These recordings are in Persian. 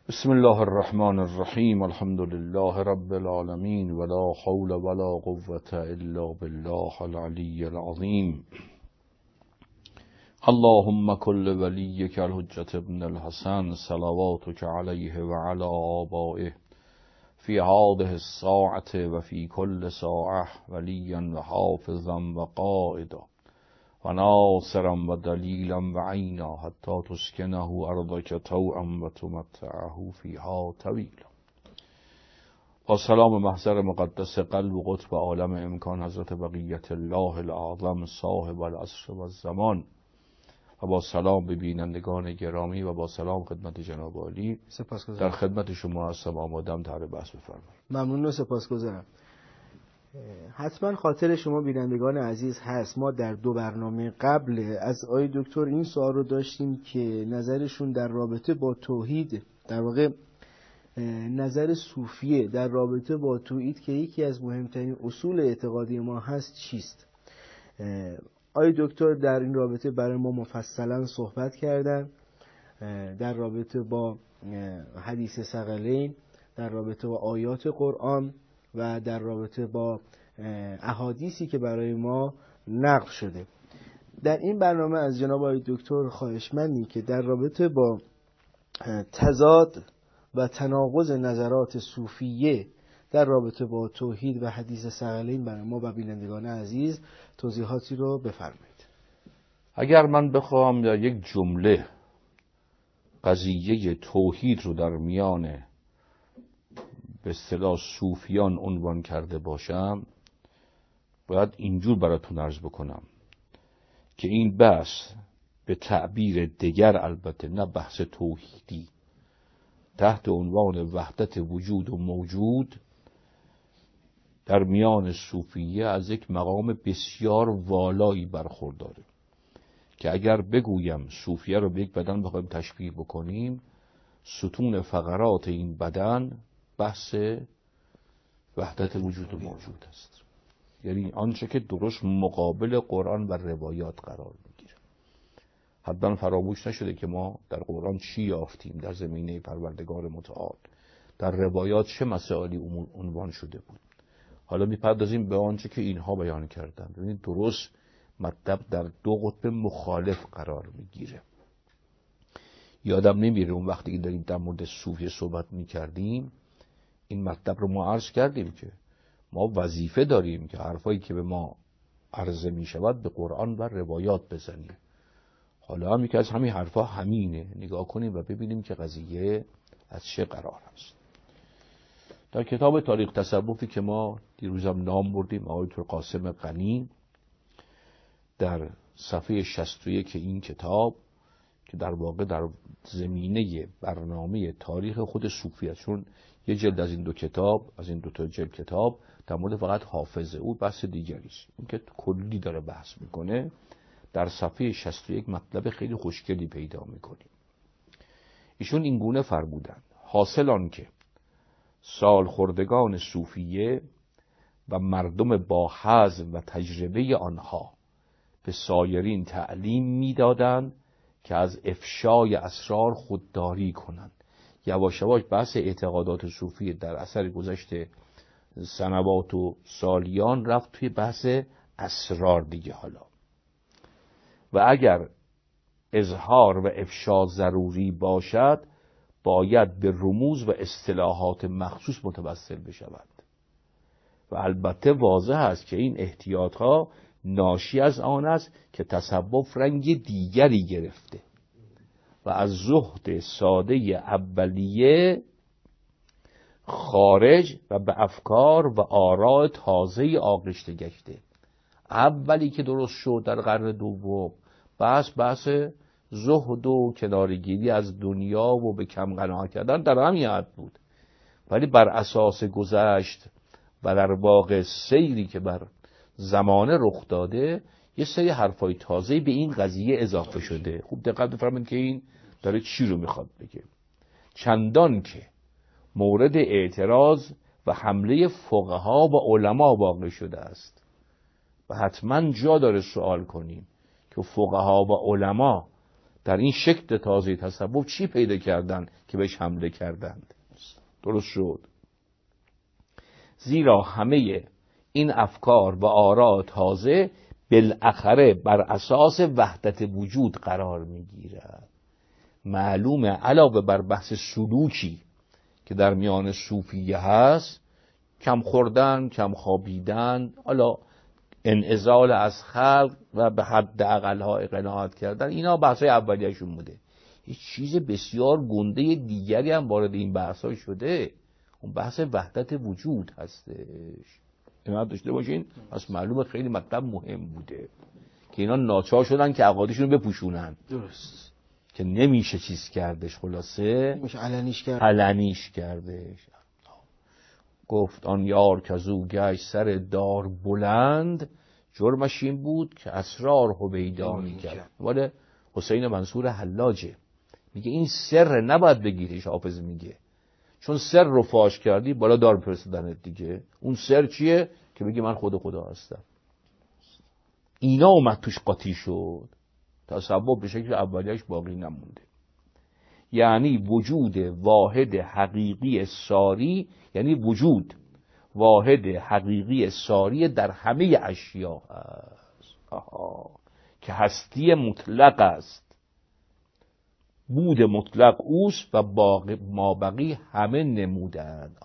بسم الله الرحمن الرحیم. الحمد لله رب العالمین ولا حول ولا قوة الا بالله العلی العظیم. اللهم كل ولیک الحجة ابن الحسن صلواتك علیه وعلى آبائه فی هذه الساعة وفی كل ساعة ولیا وحافظا وقائدا وناصرا ودلیلا وعینا حتی تسکنه ارضک طوعا وتمتعه فیها طویلا. با سلام محضر مقدس قلب و قطب عالم امکان حضرت بقیت الله الاعظم صاحب العصر و الزمان و با سلام به بینندگان گرامی و با سلام خدمت جناب عالی در خدمت شما هستم. آمادم طرح بحث بفرمایید. ممنون و سپاسگزارم. حتما خاطر شما بینندگان عزیز هست ما در 2 برنامه قبل از آقای دکتر این سوال رو داشتیم که نظرشون در رابطه با توحید، در واقع نظر صوفیه در رابطه با توحید که یکی از مهمترین اصول اعتقادی ما هست چیست. آقای دکتر در این رابطه برای ما مفصلا صحبت کردن در رابطه با حدیث ثقلین، در رابطه با آیات قرآن و در رابطه با احادیثی که برای ما نقل شده. در این برنامه از جناب آقای دکتر خواهشمندی که در رابطه با تضاد و تناقض نظرات صوفیه در رابطه با توحید و حدیث ثقلین برای ما و بینندگان عزیز توضیحاتی رو بفرمایید. اگر من بخوام در یک جمله قضیه توحید رو در میان به اصطلاح صوفیان عنوان کرده باشم، باید اینجور براتون عرض بکنم که این بحث به تعبیر دیگر، البته نه بحث توحیدی، تحت عنوان وحدت وجود و موجود در میان صوفیه از یک مقام بسیار والایی برخورداره که اگر بگویم صوفیه رو به یک بدن بخوایم تشبیه بکنیم، ستون فقرات این بدن بحث وحدت وجود و موجود است. یعنی آنچه که درست مقابل قرآن و روایات قرار میگیره. حتما فراموش نشده که ما در قرآن چی یافتیم در زمینه پروردگار متعال، در روایات چه مسائلی عنوان شده بود. حالا میپردازیم به آنچه که اینها بیان کردن. ببینید درست مطلب در 2 قطب مخالف قرار میگیره. یادم نمیره اون وقتی که داریم در مورد صوفیه صحبت میکردیم این مطلب رو ما عرض کردیم که ما وظیفه داریم که حرفایی که به ما عرضه می شود به قرآن و روایات بزنیم. حالا هم یکی از همین حرفا همینه، نگاه کنیم و ببینیم که قضیه از چه قرار است. در کتاب تاریخ تصوفی که ما دیروزم نام بردیم، آقای دکتر قاسم غنی در صفحه 61 این کتاب که در واقع در زمینه برنامه تاریخ خود صوفی است، چون یه جلد از این 2 کتاب، از این 2 تا جلد کتاب در مورد فقط حافظه، او بحث دیگری است. این که کلی داره بحث میکنه، در صفحه 61 مطلب خیلی خوشگلی پیدا میکنیم. ایشون این گونه فرمودند: حاصل آن که سالخوردگان صوفیه و مردم با حزم و تجربه آنها به سایرین تعلیم میدادند که از افشای اسرار خودداری کنند. یواش یواش بحث اعتقادات صوفی در اثر گذشته سنوات و سالیان رفت توی بحث اسرار دیگه. حالا و اگر اظهار و افشا ضروری باشد باید به رموز و اصطلاحات مخصوص متوسل بشود و البته واضح است که این احتیاطها ناشی از آن است که تصوف رنگ دیگری گرفته و از زهد ساده اولیه خارج و به افکار و آراء تازه آغشته گشته. اولی که درست شد در قرن دوم بحث زهد و کنارگیری از دنیا و به کم قناعت کردن در همین حد بود، ولی بر اساس گذشت و در واقع سیری که بر زمانه رخ داده یه سری حرفای تازه به این قضیه اضافه شده. خوب دقت بفرمایید که این داره چی رو میخواد بگه. چندان که مورد اعتراض و حمله فقها و علما واقع شده است و حتما جا داره سوال کنیم که فقها و علما در این شکل تازه تصوف چی پیدا کردن که بهش حمله کردند؟ درست شد. زیرا همه این افکار و آراء تازه بالاخره بر اساس وحدت وجود قرار میگیرد. معلومه علاوه بر بحث سلوکی که در میان صوفیه هست، کم خوردن، کم خوابیدن، حالا انعزال از خلق و به حد اقلها قناعت کردن، اینا بحثای اولیه‌شون بوده. یه چیز بسیار گنده دیگری هم وارد این بحثا شده، اون بحث وحدت وجود هستش. اینا داشته باشین. پس معلومه خیلی مطلب مهم بوده که اینا ناچار شدن که عقایدشون رو بپوشونن. درست. که نمیشه چیز کردش، خلاصه میشه علنیش کردش. گفت آن یار که از او گشت سر دار بلند، جرمش این بود که اسرار هویدا میکرد. ولی حسین منصور حلاجه میگه این سر نباید بگیریش. حافظ میگه چون سر رو فاش کردی بالا دار پرسیدنت دیگه. اون سر چیه؟ که بگی من خدا هستم. اینا اومد توش قاطی شد. تصوف به شکل اولیش باقی نمونده. یعنی وجود واحد حقیقی ساری، یعنی وجود واحد حقیقی ساری در همه اشیا است. که هستی مطلق است. بود مطلق اوست و مابقی همه نمودند.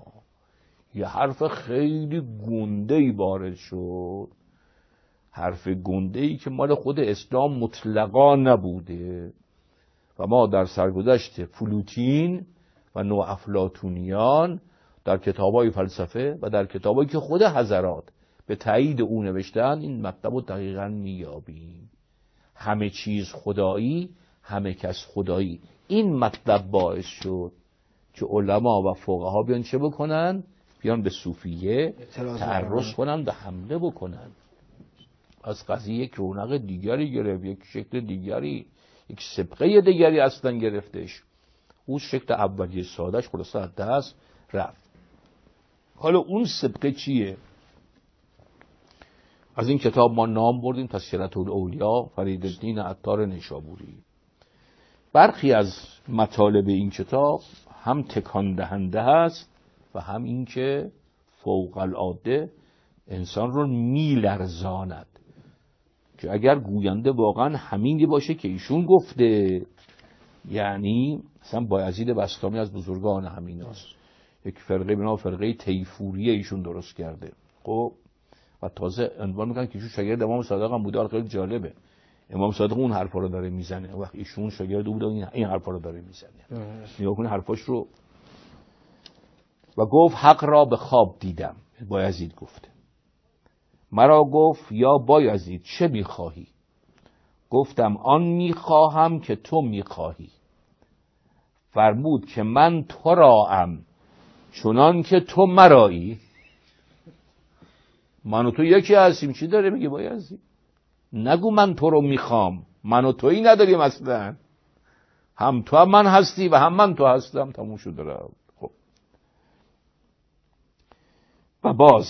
یه حرف خیلی گنده‌ای وارد شد. حرف گنده‌ای که مال خود اسلام مطلقا نبوده و ما در سرگذشت فلوتین و نوافلاطونیان در کتابای فلسفه و در کتابایی که خود حضرات به تایید او نوشتن این مطلب رو دقیقاً میابیم. همه چیز خدایی، همه کس خدایی. این مطلب باعث شد که علما و فقها بیان چه بکنن؟ بیان به صوفیه تعرض کنن و حمله بکنن. از قضیه یک رونق دیگری گرفت، یک شکل دیگری، یک سبقه دیگری اصلا گرفتش. اون شکل اولیه سادهش خلاصه از دست رفت. حالا اون سبقه چیه؟ از این کتاب ما نام بردیم تذکرة الاولیا، فریدالدین عطار نیشابوری. برخی از مطالب این کتاب هم تکان دهنده هست و هم این که فوق العاده انسان رو میلرزاند که اگر گوینده واقعا همینی باشه که ایشون گفته. یعنی مثلا بایزید بسطامی از بزرگان همین هست. یک فرقه بنا فرقه تیفوریه ایشون درست کرده. خب و تازه عنوان میکنن که ایشون شاگرد امام صادق هم بوده. خیلی جالبه. امام صادق اون حرفا رو داره میزنه و ایشون شاگرد بوده این حرفا رو داره میزنه. نگاه کن حرفاش رو. و گفت حق را به خواب دیدم. بایزید گفته. مرا گفت یا بایزید چه میخواهی؟ گفتم آن میخواهم که تو میخواهی. فرمود که من تو راام چنان که تو مرایی. من و تو یکی هستیم. چی داره میگه بایزید؟ نگو من تو رو میخوام. من و تویی نداریم اصلا. هم تو هم من هستی و هم من تو هستم. تموم شد داره. خب و باز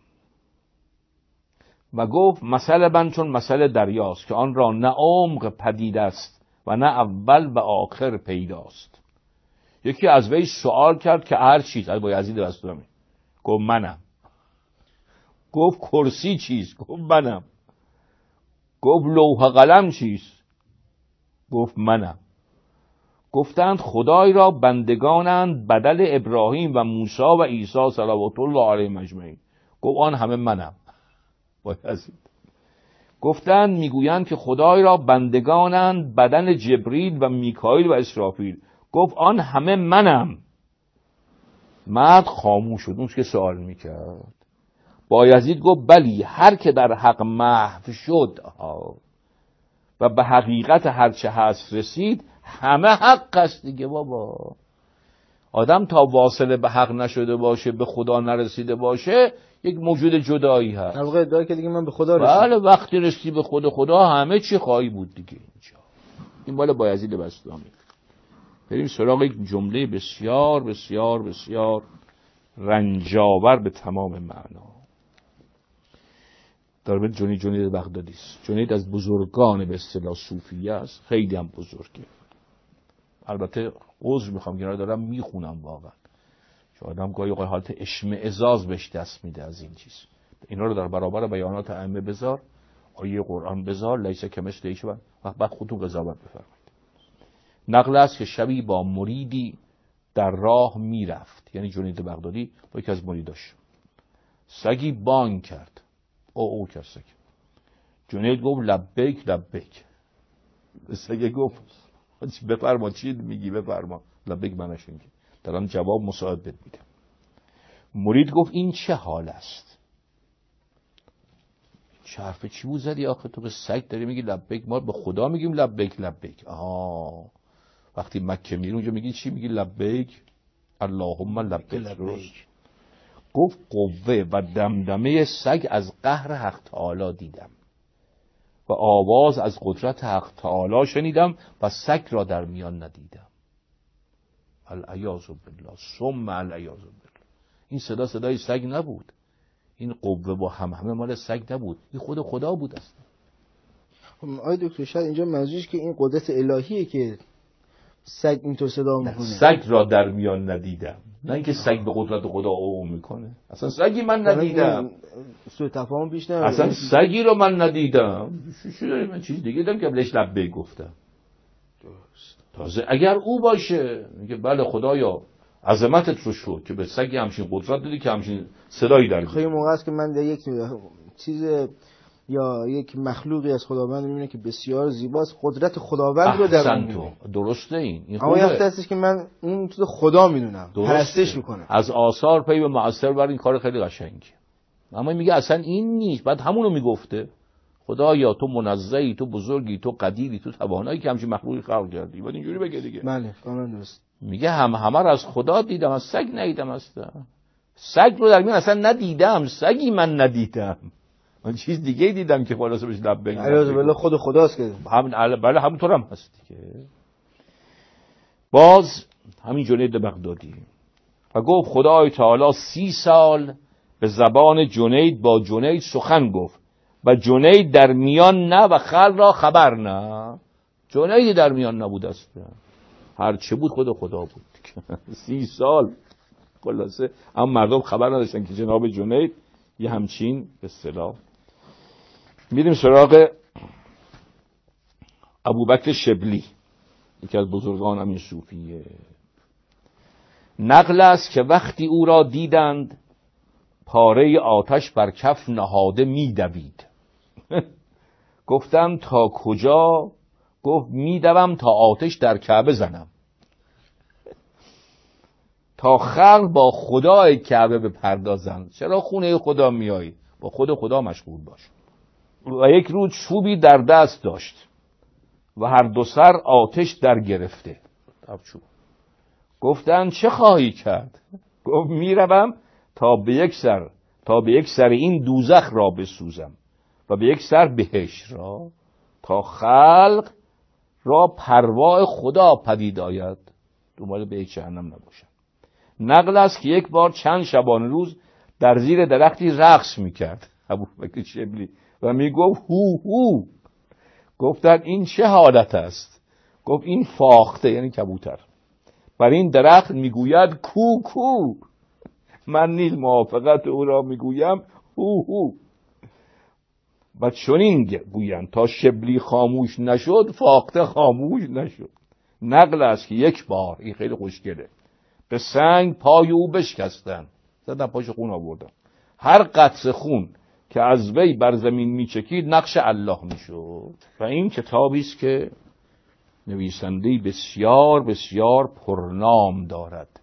و گفت مسئله من چون مسئله دریاست که آن را نه عمق پدید است و نه اول و آخر پیداست. یکی از وی سوال کرد که هر چیز از بایزید بسطامی. گفت منم. گفت کرسی چیست؟ گفت منم. گفت لوح قلم چیست؟ گفت منم. گفتند خدای را بندگانند بدل ابراهیم و موسی و عیسی صلوات الله علیهم اجمعین. گفت آن همه منم. بایزید. گفتند میگویند که خدای را بندگانند بدن جبریل و میکائیل و اسرافیل. گفت آن همه منم. مرد خاموش شد. اون که سوال میکرد. بایزید گفت بلی هر که در حق محو شد و به حقیقت هرچه هست رسید همه حق است دیگه. بابا آدم تا واصله به حق نشده باشه، به خدا نرسیده باشه، یک موجود جدایی هست. در واقع ادعا که دیگه من به خدا رسیدم. بله وقتی رسیدی به خدا همه چی خواهی بود دیگه. اینجا این بالا بایزید بسطامی. بریم سراغ یک جمله بسیار بسیار بسیار رنجاور به تمام معنا. در مورد جنید بغدادی است. جنید از بزرگان به اصطلاح صوفیه است، خیلی هم بزرگه. البته عذر میخوام که اینا دارم میخونم واقعا، چون آدم گاهی اوقات حالت اشمئزاز بهش دست میده از این چیز. اینا رو در برابر بیانات ائمه بذار، آیه قرآن بذار، لیس کمثله شیء، بعد خودتون قضاوت بفرمایید. نقل است که شبی با مریدی در راه میرفت، یعنی جنید بغدادی با یکی از مریداش، سگی بانگ کرد، او کرد سگ. جنید گفت لبیک لبیک. سگ گفت بفرما چی میگی، بفرما. لبیک معنیش اینه دارم جواب مساعد بهت میدم. مرید گفت این چه حال است؟ چه حرف چی بود زدی آخه؟ تو به سگ داری میگی لبیک، ما به خدا میگیم لبیک لبیک. وقتی مکه میری اونجا میگی چی؟ میگی لبیک اللهم لبیک. گفت قوه و دمدمه سگ از قهر حق تعالی دیدم و آواز از قدرت حق تعالی شنیدم و سگ را در میان ندیدم. العیاذ بالله ثم العیاذ بالله. این صدا صدای سگ نبود، این قوه با همه مال سگ نبود، این خود خدا بود اصلا. آقای دکتر شاید اینجا منظورش که این قدرت الهیه که سگ اینطور صدا میکنه. سگ را در میان ندیدم، نه اینکه سگ به قدرت خدا عوم میکنه. اصلا سگی من ندیدم، سوء تفاهم پیش نمیاد. اصلا سگی رو من ندیدم. من چیز دیگه دیدم که قبلش لبیک گفتم. تازه اگر او باشه میگه بله خدایا عظمتت رو شد که به سگی همچین قدرت دادی که همچین صدایی در خیلی موقع است که من در یک چیز یا یک مخلوقی از خداوند میبینه که بسیار زیباست، قدرت خداوند رو در اون میبینه. درسته این اما یه وقت هستش که من اون تو خدا میدونم، پرستش میکنم. از آثار پی به معاصر بر این کار خیلی قشنگه. اما میگه اصلا این نیست، بعد همونو میگفته خدایا تو منزهی، تو بزرگی، تو قدیری، تو توانایی که همچین مخلوقی خلق کردی. بعد اینجوری بگه دیگه. بله کاملا درست. میگه همه رو از خدا دیدم، از سگ ندیدم. اصلا سگ رو در میان اصلا ندیدم، سگی من ندیدم، من چیز دیگه دیدم که خلاصه بهش لبیک. علاوه بر خود خداست که بله همونطور هم هست که باز همین جنید بغدادی و گفت خدای تعالی 30 سال به زبان جنید با جنید سخن گفت و جنید در میان نه و خلق را خبر نه. جنید در میان نبود اصلا، هر چه بود خود خدا بود. 30 سال خلاصه اما مردم خبر نداشتن که جناب جنید یه همچین به اصطلاح. میریم سراغ ابوبکر شبلی، یکی از بزرگان همین صوفیه. نقل است که وقتی او را دیدند پاره آتش بر کف نهاده میدوید. گفتم تا کجا؟ گفت میدوم تا آتش در کعبه زنم، تا خلق با خدای کعبه بپردازند. چرا خونه خدا میایی؟ با خود خدا مشغول باش. و یک روز چوبی در دست داشت و هر دو سر آتش در گرفته. گفتن چه خواهی کرد؟ گفت میروم تا به یک سر این دوزخ را بسوزم و به یک سر بهشت را، تا خلق را پروا خدا پدید آید، دنبال به یک جهنم نباشم. نقل است که یک بار چند شبانه روز در زیر درختی رقص میکرد ابوبکر شبلی و میگفت هو هو. گفتن این چه حالت است؟ گفت این فاخته، یعنی کبوتر، بر این درخت میگوید کو کو، من نیز موافقت او را میگویم هو هو. و چنین گویند تا شبلی خاموش نشد فاخته خاموش نشد. نقل است که یک بار، این خیلی خوشگله، به سنگ پای او بشکستن، زدن پاش خون آوردن، هر قطره خون که از وی بر زمین میچکید نقش الله میشد. و این کتابی است که نویسنده‌ای بسیار بسیار پرنام دارد.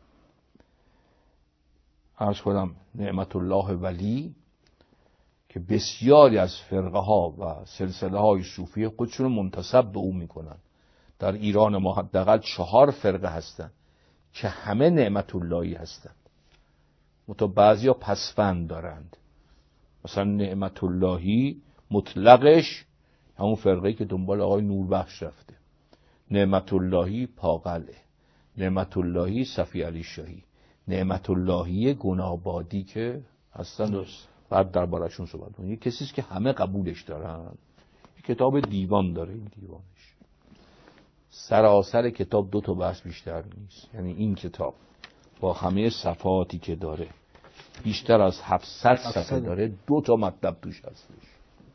عرض کنم نعمت الله ولی که بسیاری از فرقه ها و سلسله های صوفی خودشون منتسب به او میکنن. در ایران ما حداقل 4 فرقه هستن که همه نعمت اللهی هستند، متا بعضیا پسفند دارند. مثلا نعمت اللهی مطلقش همون فرقه‌ای که دنبال آقای نوربخش رفته، نعمت اللهی پاقله، نعمت اللهی صفی علی شاهی، نعمت اللهی گنابادی که هستن بعد دربارشون صحبت کنیم. یک کسیست که همه قبولش دارن. یک کتاب دیوان داره، این دیوانش سراسر کتاب 2 بحث بیشتر نیست. یعنی این کتاب با همه صفحاتی که داره بیشتر از 700 صفحه داره. 2 مطلب توش هستش.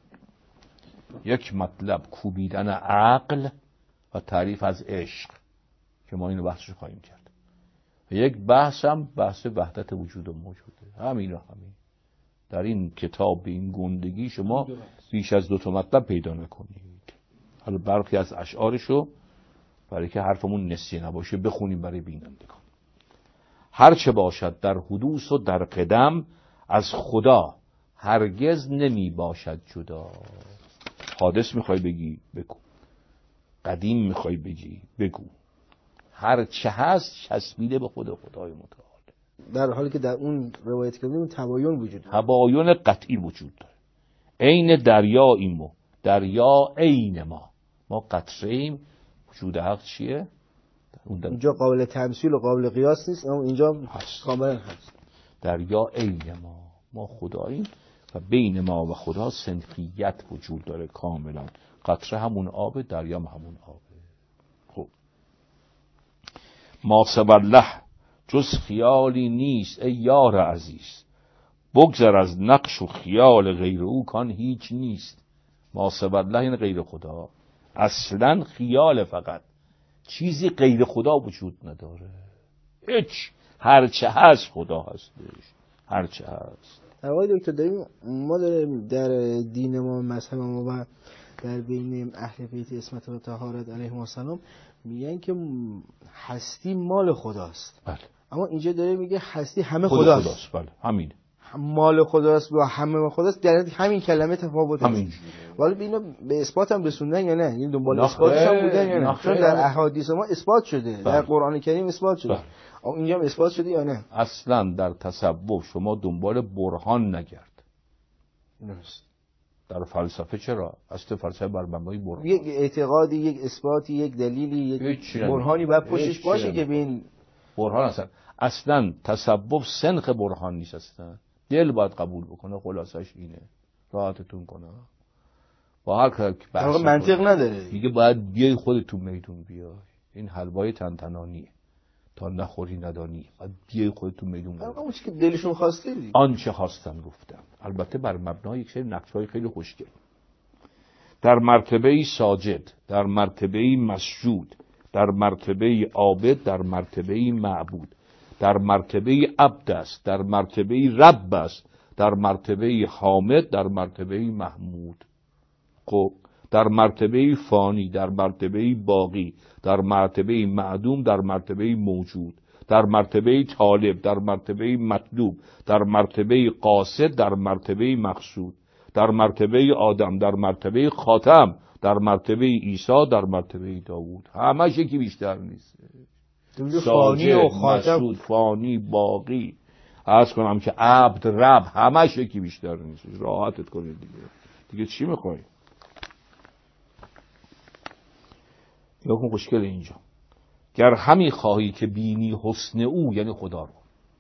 یک مطلب کوبیدن عقل و تعریف از عشق که ما اینو بحثش خواهیم کرد. و یک بحث هم بحث وحدت وجود و موجوده. همین در این کتاب به این گندگی شما بیش از 2 مطلب پیدا نکنید. حالا برخی از اشعارشو برای که حرفمون نسیه نباشه بخونیم برای بینندگان. هر چه باشد در حدوث و در قدم، از خدا هرگز نمی باشد جدا. حادث میخوای بگی بگو، قدیم میخوای بگی بگو، هر چه هست چسبیده به خود خدای متعال. در حالی که در اون روایت کردیم تباین وجود داره، تباین قطعی وجود داره. عین دریاییم و دریا عین ما قطره ایم. وجود حق چیه؟ اینجا قابل تمثیل و قابل قیاس نیست، اما اینجا کاملا هست. دریا عین ما خداییم و بین ما و خدا سنخیت وجود داره کاملا. قطره همون آبه، دریا همون آبه. خب ما سوالله جز خیالی نیست ای یار عزیز، بگذر از نقش و خیال غیر او کان هیچ نیست. ما سوالله این غیر خدا، اصلا خیال، فقط چیزی غیر خدا وجود نداره. هیچ، هرچه هست خدا هستش، هرچه هست. آقای دکتر ما داریم در دین ما، مذهب ما و در بین اهل بیت عصمت و طهارت علیهم السلام میگن که هستی مال خداست. بله. اما اینجا داره میگه هستی همه خداست. بله همین. مال خداست و همه خداست، در همین کلمه تفاوت هست. ولی اینو به اثبات هم رسوندن یا نه؟ این دنبال اثباتش هم بودن یا نه؟ چون در احادیث ما اثبات شده، در قرآن کریم اثبات شده. اما اینجا هم اثبات شده یا نه؟ اصلا در تصوف شما دنبال برهان نگرد. درست. در فلسفه چرا؟ اصل فلسفه بر مبنای برهان. یک اعتقادی، یک اثباتی، یک دلیلی، یک برهانی باید پشتش باشه که ببین برهان اصلا تصوف سنخ برهان نیست. اصلا دل باید قبول بکنه. خلاصش اینه، راحتتون کنه. با هر کار که بحث منطق نداره دیگه، باید بیای خودتون میدون بیای. این حلوای تنتنانیه، تا نخوری ندانی. باید بیای خودتون میدون بیای. اون چیزی که دلشون خواسته دیگه. آنچه خواستن گفتم، البته بر مبنای یک سری نقش‌های خیلی خوشگل. در مرتبه ساجد، در مرتبه مسجود، در مرتبه عابد، در مرتبه معبود، در مرتبه عبد است، در مرتبه رب است، در مرتبه حامد، در مرتبه محمود. خب در مرتبه فانی، در مرتبه باقی، در مرتبه معدوم، در مرتبه موجود، در مرتبه طالب، در مرتبه مطلوب، در مرتبه قاصد، در مرتبه مقصود، در مرتبه آدم، در مرتبه خاتم، در مرتبه عیسی، در مرتبه داوود. همش یکی بیشتر نیست. فانی و خاتم، مسعود، فانی، باقی، عرض کنم که عبد، رب، همش یکی بیشتر نیست. راحتت کنید دیگه چی میخوای؟ یا کن خوشگل اینجا. گر همی خواهی که بینی حسن او، یعنی خدا رو،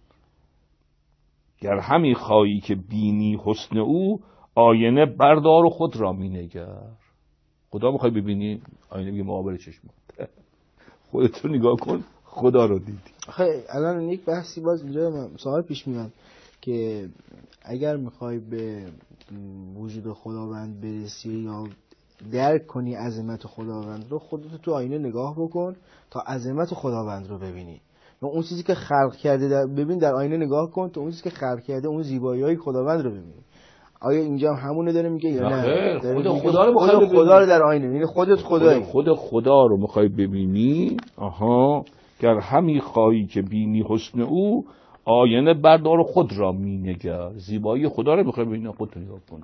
گر همی خواهی که بینی حسن او، آینه بردار و خود را می نگر. خدا میخوای ببینی، آینه میگه مقابل چشمت. خودت رو نگاه کن، خدا رو دیدی. آخه الان یک بحثی باز اینجا سوال پیش میاد که اگر میخوای به وجود خداوند برسی یا درک کنی عظمت خداوند رو، خودت تو آینه نگاه بکن تا عظمت خداوند رو ببینی. اون چیزی که خلق کرده ببین، در آینه نگاه کن تا اون چیزی که خلق کرده، اون زیبایی‌های خداوند رو ببینی. آیا اینجا هم همونه داره میگه یا نه؟ خود خدا رو میخوای ببینی. خدا رو در آینه، یعنی خودت خدایی. خود خدا رو میخوای ببینی. آها. گر همی خواهی که بینی حسن او، آینه بردار و خود را مینگر. زیبایی خدا رو میخوای ببینی، خودت نگاه کن.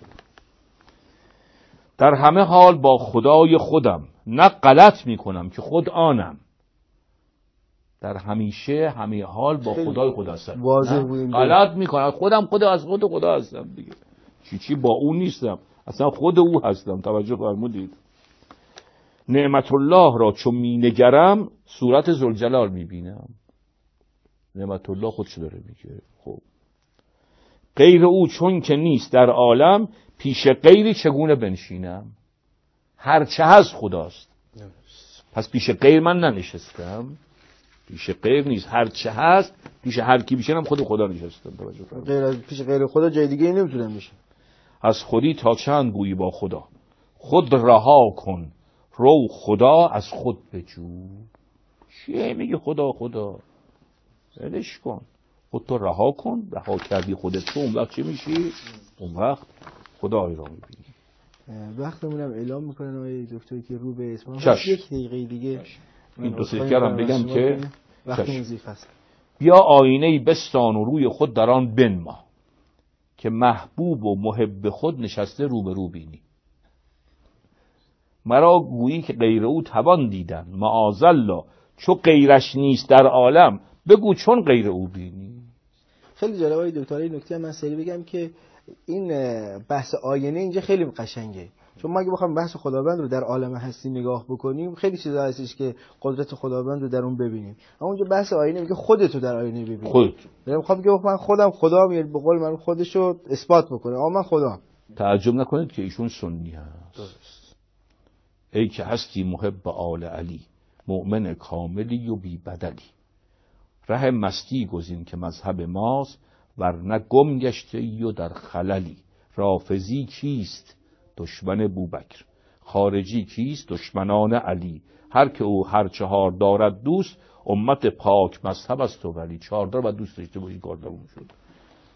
در همه حال با خدای خودم، نه غلط میکنم که خود آنم. در همیشه همه حال با خدای خدا هستم. غلط میکنم، خودم خود از خود خدا هستم دیگه. چی با اون نیستم، اصلا خود او هستم. توجه فرمودید؟ نعمت الله را چون مینگرم، صورت ذوالجلال میبینم. نعمت الله خودش داره میگه. خب غیر او چون که نیست در عالم، پیش غیری چگونه بنشینم. هر چه هست خداست، پس پیش غیر من ننشستم، پیش غیر نیست. هر چه هست پیش هر کی بشینم خود خدا نشستم. غیر از پیش غیر خدا جای دیگه نمیتونم بشم. از خودی تا چند گویی با خدا، خود رها کن رو خدا از خود بجو. چیه میگه خدا خدا؟ ولش کن، خود تو رها کن. رها کردی خودت تو، اون وقت چی میشی؟ اون وقت خدای را میبینی. وقتمونم اعلام میکنن آقای دکتر که رو به اسم یک دقیقه دیگه این دو سه کردم بگم که وقت موزیف هست. بیا آینه‌ای بستان و روی خود در آن بنما، که محبوب و محب خود نشسته رو به رو بینی. مرا گویی که غیر او توان دیدن، معاذالله چو غیرش نیست در عالم، بگو چون غیر او بینی. خیلی جالب آقای دکتر. این نکته من سری بگم که این بحث آینه اینجا خیلی قشنگه، چون ما اگه بخوایم بحث خداوند رو در عالم هستی نگاه بکنیم خیلی چیزا هستش که قدرت خداوند رو در اون ببینیم. اما اونجا بحث آینه میگه خودت رو در آینه ببین. خودت. میخوام بگم من خودم خدام، یعنی به قول من خودش رو اثبات بکنه. آ من خدام. تعجب نکنید که ایشون سنی هست. درست. ای که هستی محب آل علی، مؤمن کاملی و بی بدلی. ره مستی گزین که مذهب ماست، ورنه گم گشته ای و در خللی. رافضی کیست؟ دشمن بوبکر. خارجی کیست؟ دشمنان علی. هر که او هر چهار دارد دوست، امت پاک مذهب است و ولی. 14 و دوست داشته باشی کار تموم شد.